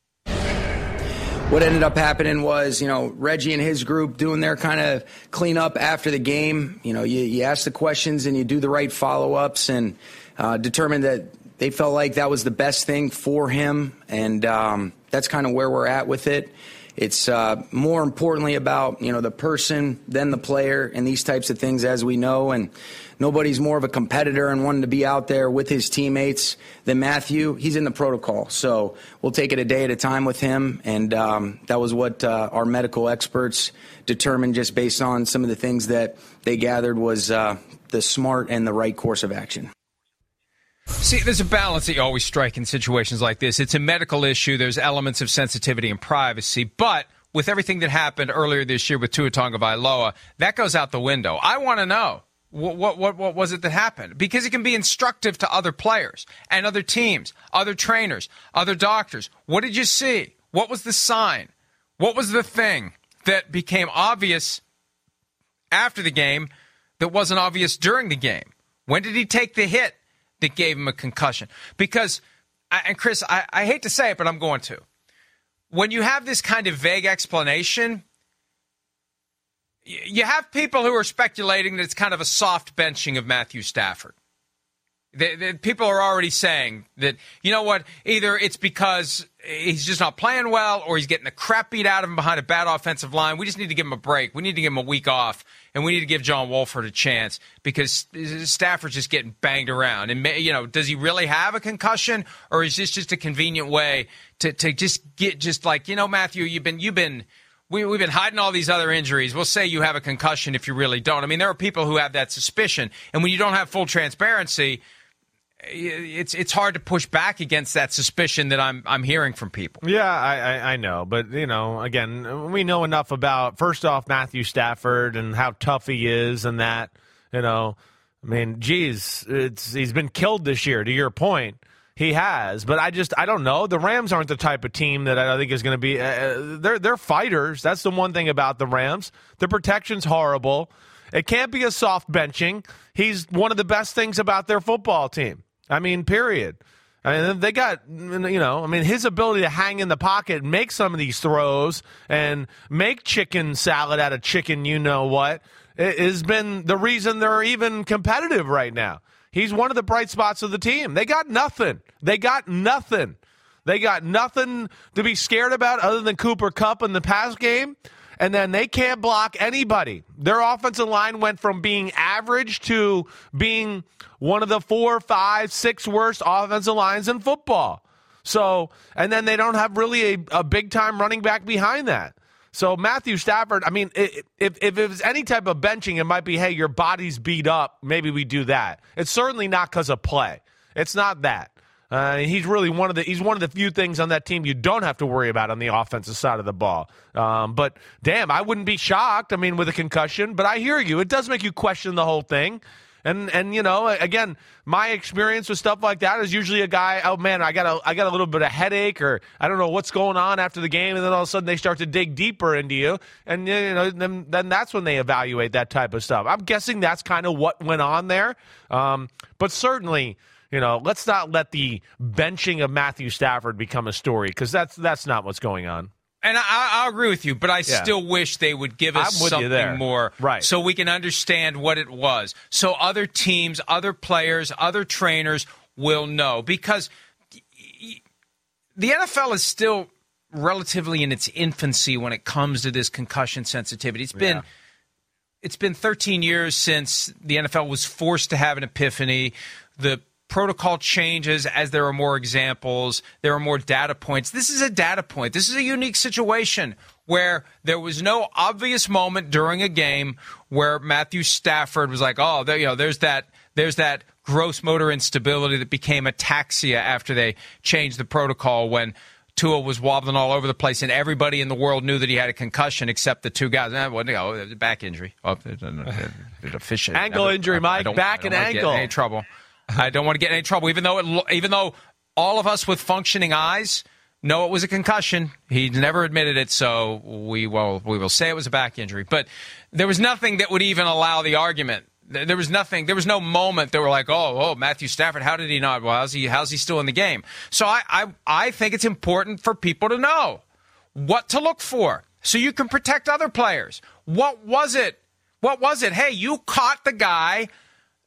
What ended up happening was, you know, Reggie and his group doing their kind of cleanup after the game. You know, you, you ask the questions and you do the right follow-ups and uh, determine that they felt like that was the best thing for him. And um, that's kind of where we're at with it. it's uh, more importantly about, you know, the person than the player and these types of things, as we know. And nobody's more of a competitor and wanting to be out there with his teammates than Matthew. He's in the protocol, so we'll take it a day at a time with him. And um, that was what uh, our medical experts determined, just based on some of the things that they gathered was uh, the smart and the right course of action. See, there's a balance that you always strike in situations like this. It's a medical issue. There's elements of sensitivity and privacy. But with everything that happened earlier this year with Tua Tagovailoa, that goes out the window. I want to know, what, what, what, what was it that happened? Because it can be instructive to other players and other teams, other trainers, other doctors. What did you see? What was the sign? What was the thing that became obvious after the game that wasn't obvious during the game? When did he take the hit that gave him a concussion? Because, and Chris, I, I hate to say it, but I'm going to. When you have this kind of vague explanation, you have people who are speculating that it's kind of a soft benching of Matthew Stafford. The, the, people are already saying that, you know what, either it's because he's just not playing well or he's getting the crap beat out of him behind a bad offensive line. We just need to give him a break. We need to give him a week off, and we need to give John Wolford a chance because Stafford's just getting banged around. And, you know, does he really have a concussion, or is this just a convenient way to, to just get just like, you know, Matthew, you've been you've been we, we've been hiding all these other injuries. We'll say you have a concussion if you really don't. I mean, there are people who have that suspicion, and when you don't have full transparency, It's it's hard to push back against that suspicion that I'm I'm hearing from people. Yeah, I, I, I know. But, you know, again, we know enough about, first off, Matthew Stafford and how tough he is and that, you know, I mean, geez, it's he's been killed this year, to your point. He has. But I just, I don't know. The Rams aren't the type of team that I think is going to be, uh, they're, they're fighters. That's the one thing about the Rams. The protection's horrible. It can't be a soft benching. He's one of the best things about their football team. I mean, period. I mean, they got, you know, I mean, his ability to hang in the pocket and make some of these throws and make chicken salad out of chicken, you know what, has been the reason they're even competitive right now. He's one of the bright spots of the team. They got nothing. They got nothing. They got nothing to be scared about other than Cooper Kupp in the pass game. And then they can't block anybody. Their offensive line went from being average to being one of the four, five, six worst offensive lines in football. So, and then they don't have really a, a big-time running back behind that. So Matthew Stafford, I mean, if, if it was any type of benching, it might be, hey, your body's beat up. Maybe we do that. It's certainly not because of play. It's not that. Uh, he's really one of the he's one of the few things on that team you don't have to worry about on the offensive side of the ball. Um, but damn, I wouldn't be shocked. I mean, with a concussion, but I hear you. It does make you question the whole thing. And and you know, again, my experience with stuff like that is usually a guy, oh man, I got a I got a little bit of headache, or I don't know what's going on after the game, and then all of a sudden they start to dig deeper into you, and you know, then then that's when they evaluate that type of stuff. I'm guessing that's kind of what went on there. Um, but certainly, you know, let's not let the benching of Matthew Stafford become a story, because that's that's not what's going on. And I, I'll agree with you, but I yeah. still wish they would give us something more, right, so we can understand what it was. So other teams, other players, other trainers will know. Because the N F L is still relatively in its infancy when it comes to this concussion sensitivity. It's been... Yeah. It's been thirteen years since the N F L was forced to have an epiphany. The protocol changes as there are more examples. There are more data points. This is a data point. This is a unique situation where there was no obvious moment during a game where Matthew Stafford was like, oh, there, you know, there's that, there's that gross motor instability that became ataxia after they changed the protocol when Tua was wobbling all over the place, and everybody in the world knew that he had a concussion except the two guys. Eh, well, you know, back injury. Oh, a fish, ankle never, injury, Mike. Back and ankle. Any trouble. I don't want to get in any trouble, even though it, even though all of us with functioning eyes know it was a concussion. He never admitted it, so we will we will say it was a back injury. But there was nothing that would even allow the argument. There was nothing. There was no moment that we're like, oh, oh, Matthew Stafford, how did he not? Well, how's he? How's he still in the game? So I, I, I think it's important for people to know what to look for, so you can protect other players. What was it? What was it? Hey, you caught the guy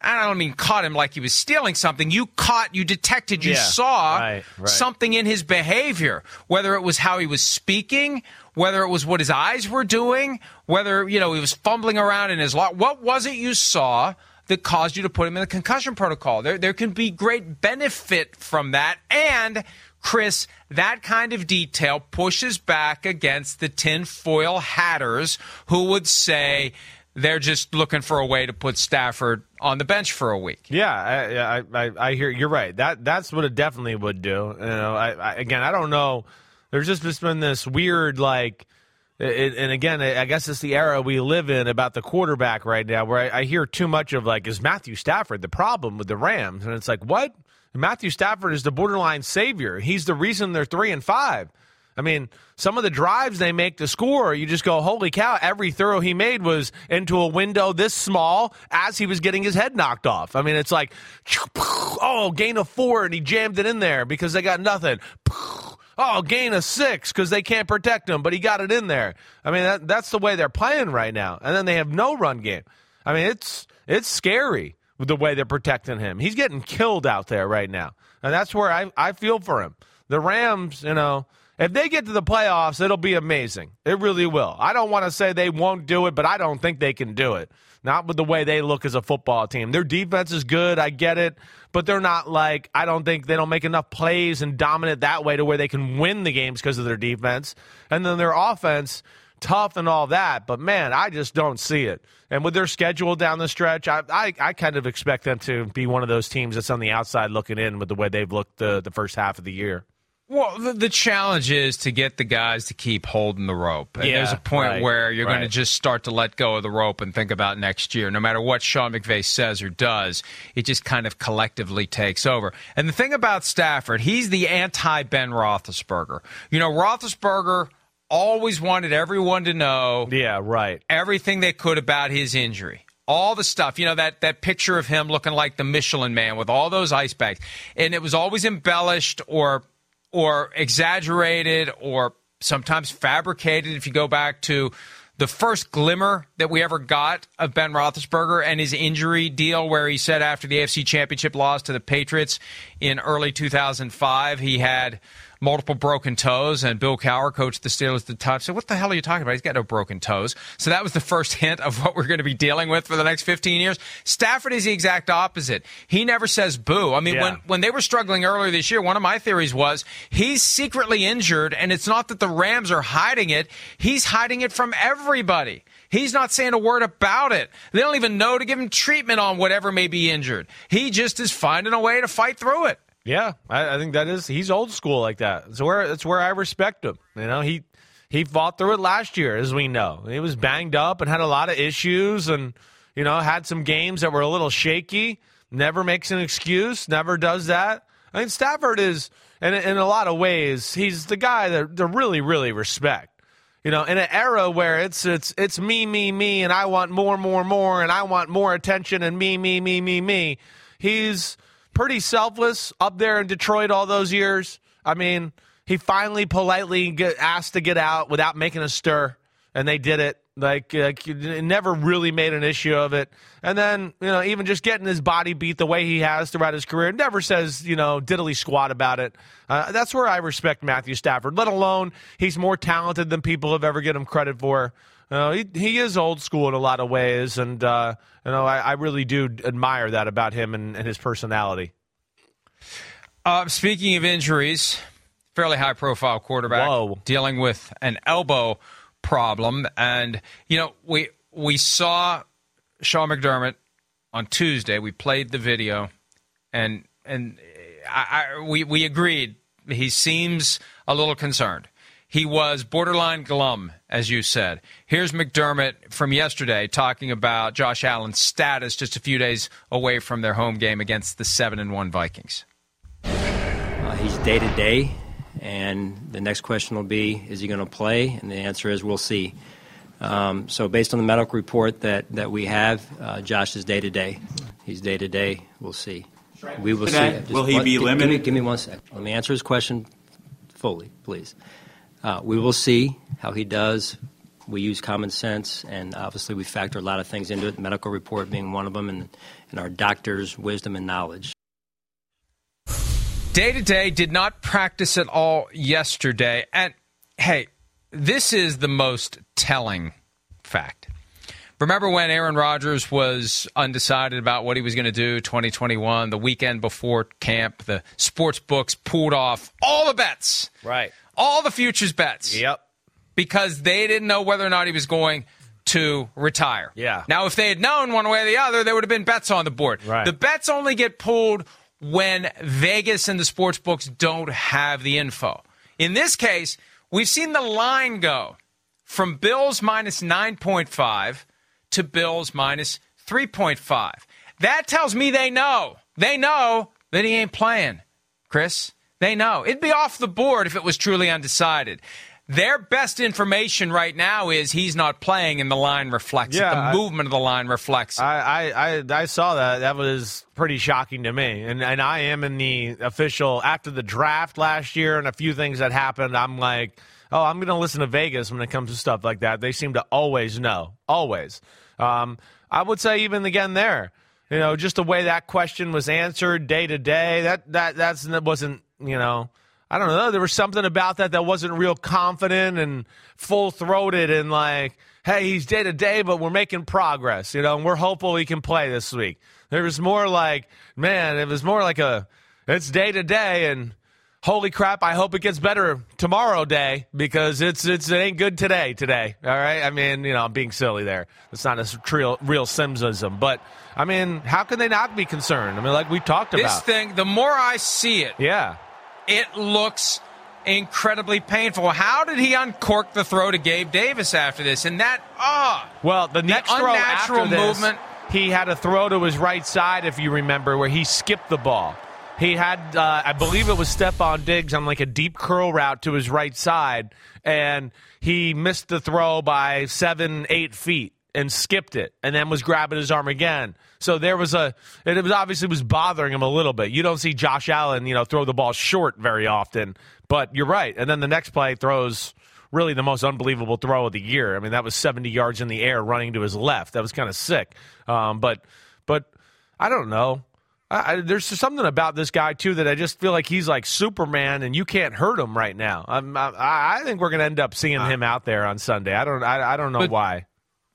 I don't mean caught him like he was stealing something. You caught, you detected, you yeah, saw right, right. something in his behavior, whether it was how he was speaking, whether it was what his eyes were doing, whether, you know, he was fumbling around in his lock. What was it you saw that caused you to put him in the concussion protocol? There, there can be great benefit from that. And, Chris, that kind of detail pushes back against the tinfoil hatters who would say they're just looking for a way to put Stafford on the bench for a week. Yeah, I, I, I hear you're right. That that's what it definitely would do. You know, I, I, again, I don't know. There's just been this weird, like, it, and again, I guess it's the era we live in about the quarterback right now, where I, I hear too much of, like, is Matthew Stafford the problem with the Rams? And it's like, what? Matthew Stafford is the borderline savior. He's the reason they're three and five. I mean, some of the drives they make to score, you just go, holy cow, every throw he made was into a window this small as he was getting his head knocked off. I mean, it's like, oh, gain of four, and he jammed it in there because they got nothing. Oh, gain of six because they can't protect him, but he got it in there. I mean, that, that's the way they're playing right now. And then they have no run game. I mean, it's it's scary with the way they're protecting him. He's getting killed out there right now. And that's where I, I feel for him. The Rams, you know, if they get to the playoffs, it'll be amazing. It really will. I don't want to say they won't do it, but I don't think they can do it. Not with the way they look as a football team. Their defense is good, I get it, but they're not like, I don't think they don't make enough plays and dominate that way to where they can win the games because of their defense. And then their offense, tough and all that, but man, I just don't see it. And with their schedule down the stretch, I I, I kind of expect them to be one of those teams that's on the outside looking in with the way they've looked the, the first half of the year. Well, the, the challenge is to get the guys to keep holding the rope. And yeah, there's a point right, where you're right. going to just start to let go of the rope and think about next year. No matter what Sean McVay says or does, it just kind of collectively takes over. And the thing about Stafford, he's the anti-Ben Roethlisberger. You know, Roethlisberger always wanted everyone to know yeah, right. everything they could about his injury. All the stuff, you know, that, that picture of him looking like the Michelin Man with all those ice bags. And it was always embellished or or exaggerated or sometimes fabricated. If you go back to the first glimmer that we ever got of Ben Roethlisberger and his injury deal, where he said after the A F C Championship loss to the Patriots in early two thousand five, he had multiple broken toes, and Bill Cowher, coached the Steelers at the time, said, what the hell are you talking about? He's got no broken toes. So that was the first hint of what we're going to be dealing with for the next fifteen years. Stafford is the exact opposite. He never says boo. I mean, yeah. when, when they were struggling earlier this year, one of my theories was he's secretly injured, and it's not that the Rams are hiding it. He's hiding it from everybody. He's not saying a word about it. They don't even know to give him treatment on whatever may be injured. He just is finding a way to fight through it. Yeah, I, I think that is, he's old school like that. That's where, that's where I respect him. You know, he he fought through it last year, as we know. He was banged up and had a lot of issues and, you know, had some games that were a little shaky. Never makes an excuse, never does that. I mean, Stafford is, in, in a lot of ways, he's the guy that to really, really respect. You know, in an era where it's it's it's me, me, me, and I want more, more, more, and I want more attention, and me, me, me, me, me, he's pretty selfless up there in Detroit all those years. I mean, he finally politely get asked to get out without making a stir, and they did it. Like, uh, never really made an issue of it. And then, you know, even just getting his body beat the way he has throughout his career, never says, you know, diddly squat about it. Uh, that's where I respect Matthew Stafford, let alone he's more talented than people have ever given him credit for. Uh, he, he is old school in a lot of ways, and uh, you know I, I really do admire that about him and, and his personality. Uh, speaking of injuries, fairly high-profile quarterback Whoa. dealing with an elbow problem, and you know we we saw Sean McDermott on Tuesday. We played the video, and and I, I, we we agreed he seems a little concerned. He was borderline glum, as you said. Here's McDermott from yesterday talking about Josh Allen's status just a few days away from their home game against the seven and one Vikings. Uh, he's day-to-day, and the next question will be, is he going to play? And the answer is, we'll see. Um, so based on the medical report that, that we have, uh, Josh is day-to-day. He's day-to-day. We'll see. We will see. Just will he one, be give, limited? Give me, give me one second. Let me answer his question fully, please. Uh, we will see how he does we use common sense, and obviously we factor a lot of things into it, medical report being one of them, and, and our doctors' wisdom and knowledge. Day-to-day did not practice at all yesterday. And, hey, this is the most telling fact. Remember when Aaron Rodgers was undecided about what he was going to do twenty twenty-one, the weekend before camp, the sports books pulled off all the bets. Right. All the futures bets. Yep. Because they didn't know whether or not he was going to retire. Yeah. Now, if they had known one way or the other, there would have been bets on the board. Right. The bets only get pulled when Vegas and the sports books don't have the info. In this case, we've seen the line go from Bills minus nine point five to Bills minus three point five. That tells me they know. They know that he ain't playing, Chris. They know. It'd be off the board if it was truly undecided. Their best information right now is he's not playing, and the line reflects yeah, it. The I, movement of the line reflects it. I, I, I saw that. That was pretty shocking to me. And and I am in the official, after the draft last year and a few things that happened, I'm like, oh, I'm going to listen to Vegas when it comes to stuff like that. They seem to always know. Always. Um, I would say even again there, you know, just the way that question was answered day to day, that, that, that's, that wasn't, you know, I don't know. There was something about that that wasn't real confident and full-throated and like, hey, he's day-to-day, but we're making progress, you know, and we're hopeful he can play this week. There was more like, man, it was more like a, it's day-to-day, and holy crap, I hope it gets better tomorrow day because it's, it's it ain't good today, today, all right? I mean, you know, I'm being silly there. It's not a real, real Simsism, but, I mean, how can they not be concerned? I mean, like we talked about. This thing, the more I see it. Yeah. It looks incredibly painful. How did he uncork the throw to Gabe Davis after this? And that, ah. Oh, well, the next the throw unnatural after this, movement. He had a throw to his right side, if you remember, where he skipped the ball. He had, uh, I believe it was Stephon Diggs on like a deep curl route to his right side, and he missed the throw by seven, eight feet and skipped it, and then was grabbing his arm again. So there was a, it was obviously was bothering him a little bit. You don't see Josh Allen, you know, throw the ball short very often, but you're right. And then the next play throws really the most unbelievable throw of the year. I mean, that was seventy yards in the air running to his left. That was kind of sick. Um, but, but I don't know. I, I, there's something about this guy, too, that I just feel like he's like Superman, and you can't hurt him right now. I'm, I, I think we're going to end up seeing him out there on Sunday. I don't, I, I don't know but, why.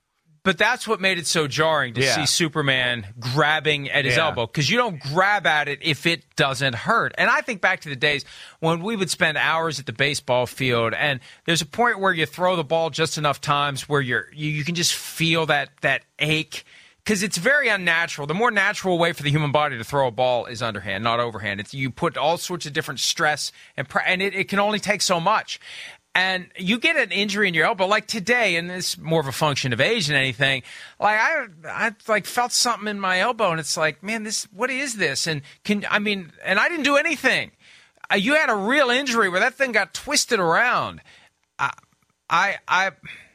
But that's what made it so jarring to yeah. see Superman grabbing at his yeah. elbow, because you don't grab at it if it doesn't hurt. And I think back to the days when we would spend hours at the baseball field, and there's a point where you throw the ball just enough times where you're you, you can just feel that that ache, because it's very unnatural. The more natural way for the human body to throw a ball is underhand, not overhand. It's, you put all sorts of different stress, and and it, it can only take so much. And you get an injury in your elbow, like today, and it's more of a function of age than anything. Like I, I like felt something in my elbow, and it's like, man, this, what is this? And can I mean, and I didn't do anything. Uh, you had a real injury where that thing got twisted around. I, I, I,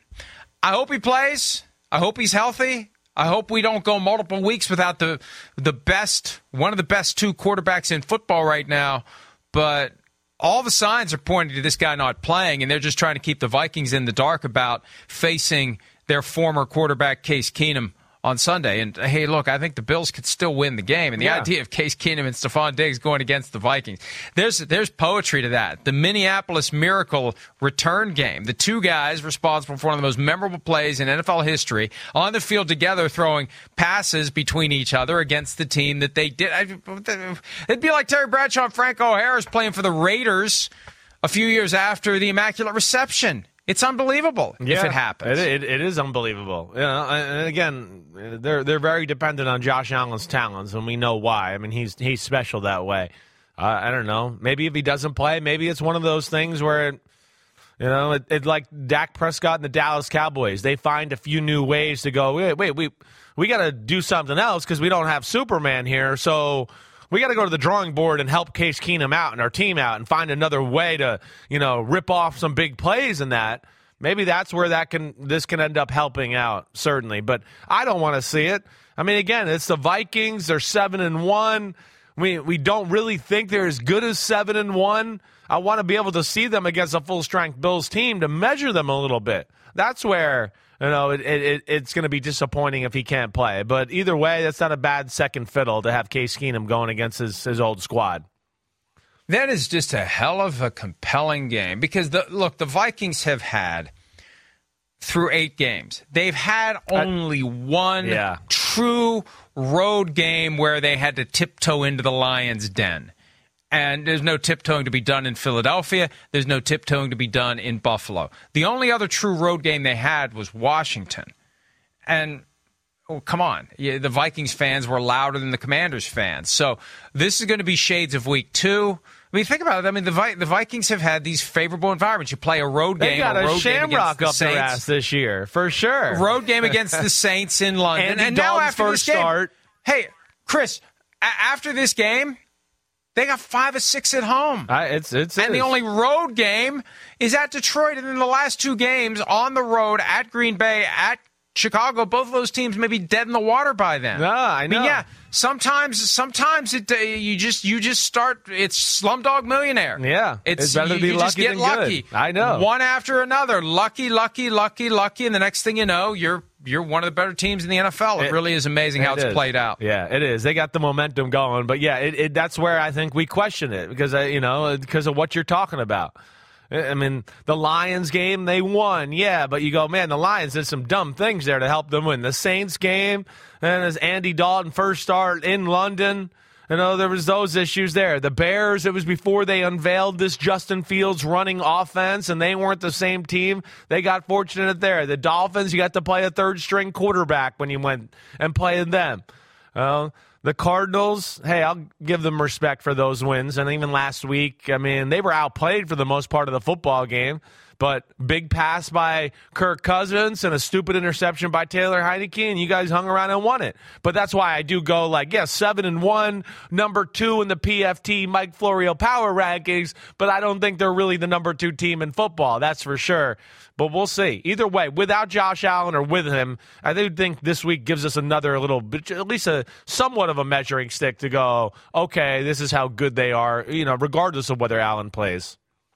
I hope he plays. I hope he's healthy. I hope we don't go multiple weeks without the the best, one of the best two quarterbacks in football right now. But all the signs are pointing to this guy not playing, and they're just trying to keep the Vikings in the dark about facing their former quarterback, Case Keenum, on Sunday. And, hey, look, I think the Bills could still win the game. And the yeah. idea of Case Keenum and Stephon Diggs going against the Vikings, there's there's poetry to that. The Minneapolis Miracle return game, the two guys responsible for one of the most memorable plays in N F L history on the field together, throwing passes between each other against the team that they did. It'd be like Terry Bradshaw and Franco Harris playing for the Raiders a few years after the Immaculate Reception. It's unbelievable yeah, if it happens. It, it, it is unbelievable. You know, and again, they're they're very dependent on Josh Allen's talents, and we know why. I mean, he's he's special that way. Uh, I don't know. Maybe if he doesn't play, maybe it's one of those things where, it, you know, it, it like Dak Prescott and the Dallas Cowboys. They find a few new ways to go, wait, wait, we, we got to do something else because we don't have Superman here, so we got to go to the drawing board and help Case Keenum out and our team out and find another way to, you know, rip off some big plays in that. Maybe that's where that can this can end up helping out, certainly. But I don't want to see it. I mean, again, it's the Vikings. They're seven and one. we we don't really think they're as good as seven and one. I want to be able to see them against a full-strength Bills team to measure them a little bit. That's where, you know, it, it, it's going to be disappointing if he can't play. But either way, that's not a bad second fiddle to have Case Keenum going against his, his old squad. That is just a hell of a compelling game because, the look, the Vikings have had, through eight games, they've had only one yeah. true road game where they had to tiptoe into the Lions' den. And there's no tiptoeing to be done in Philadelphia. There's no tiptoeing to be done in Buffalo. The only other true road game they had was Washington. And, oh, come on, the Vikings fans were louder than the Commanders fans. So this is going to be shades of week two. I mean, think about it. I mean, the Vi- the Vikings have had these favorable environments. You play a road game. They got a, a road shamrock game up their ass this year, for sure. Road game against the Saints in London. Andy and now Dalton's after first this game, start. Hey, Chris, a- after this game, they got five or six at home. Uh, it's it's and is. the only road game is at Detroit. And then the last two games on the road at Green Bay, at Chicago, both of those teams may be dead in the water by then. No, I know. I mean, yeah, sometimes sometimes it uh, you just you just start. It's Slumdog Millionaire. Yeah, it's, it's better you, to be you lucky just get than lucky. good. I know. One after another, lucky, lucky, lucky, lucky, and the next thing you know, you're you're one of the better teams in the N F L. It, it really is amazing how it it's is. played out. Yeah, it is. They got the momentum going, but yeah, it, it, that's where I think we question it because uh, you know because of what you're talking about. I mean, the Lions game, they won, yeah, but you go, man, the Lions did some dumb things there to help them win. The Saints game, and as Andy Dalton first start in London, you know, there was those issues there. The Bears, it was before they unveiled this Justin Fields running offense, and they weren't the same team. They got fortunate there. The Dolphins, you got to play a third-string quarterback when you went and played them. Uh, The Cardinals, hey, I'll give them respect for those wins. And even last week, I mean, they were outplayed for the most part of the football game. But big pass by Kirk Cousins and a stupid interception by Taylor Heinicke, and you guys hung around and won it. But that's why I do go like, yeah, seven and one, number two in the P F T Mike Florio power rankings. But I don't think they're really the number two team in football. That's for sure. But we'll see. Either way, without Josh Allen or with him, I do think this week gives us another little bit, at least a somewhat of a measuring stick to go, okay, this is how good they are, you know, regardless of whether Allen plays.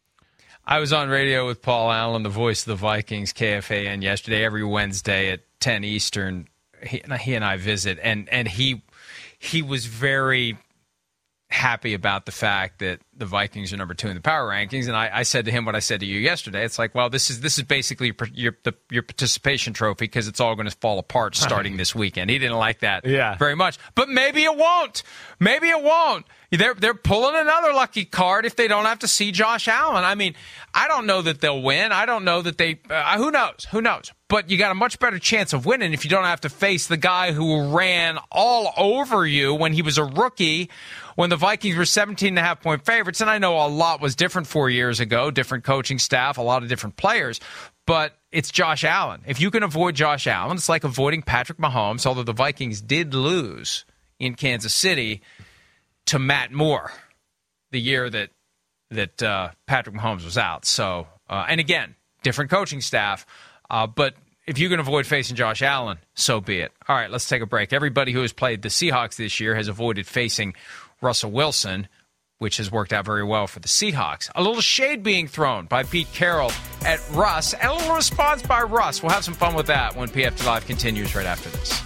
I was on radio with Paul Allen, the voice of the Vikings, K F A N, yesterday. Every Wednesday at ten Eastern, he, he and I visit, and and he he was very happy about the fact that the Vikings are number two in the power rankings. And I, I said to him what I said to you yesterday. It's like, well, this is this is basically your your, the, your participation trophy because it's all going to fall apart starting this weekend. He didn't like that yeah. very much, but maybe it won't. Maybe it won't. They're they're pulling another lucky card if they don't have to see Josh Allen. I mean, I don't know that they'll win. I don't know that they. Uh, who knows? Who knows? But you got a much better chance of winning if you don't have to face the guy who ran all over you when he was a rookie, when the Vikings were seventeen and a half point favorites. And I know a lot was different four years ago, different coaching staff, a lot of different players. But it's Josh Allen. If you can avoid Josh Allen, it's like avoiding Patrick Mahomes, although the Vikings did lose in Kansas City to Matt Moore the year that that uh, Patrick Mahomes was out. So, uh, and again, different coaching staff. Uh, but if you can avoid facing Josh Allen, so be it. All right, let's take a break. Everybody who has played the Seahawks this year has avoided facing Russell Wilson, which has worked out very well for the Seahawks. A little shade being thrown by Pete Carroll at Russ, and a little response by Russ. We'll have some fun with that when P F T Live continues right after this.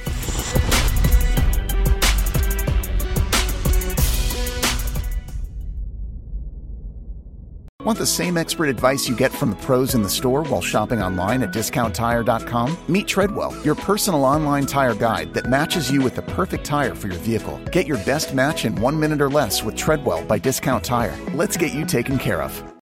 Want the same expert advice you get from the pros in the store while shopping online at discount tire dot com? Meet Treadwell, your personal online tire guide that matches you with the perfect tire for your vehicle. Get your best match in one minute or less with Treadwell by Discount Tire. Let's get you taken care of.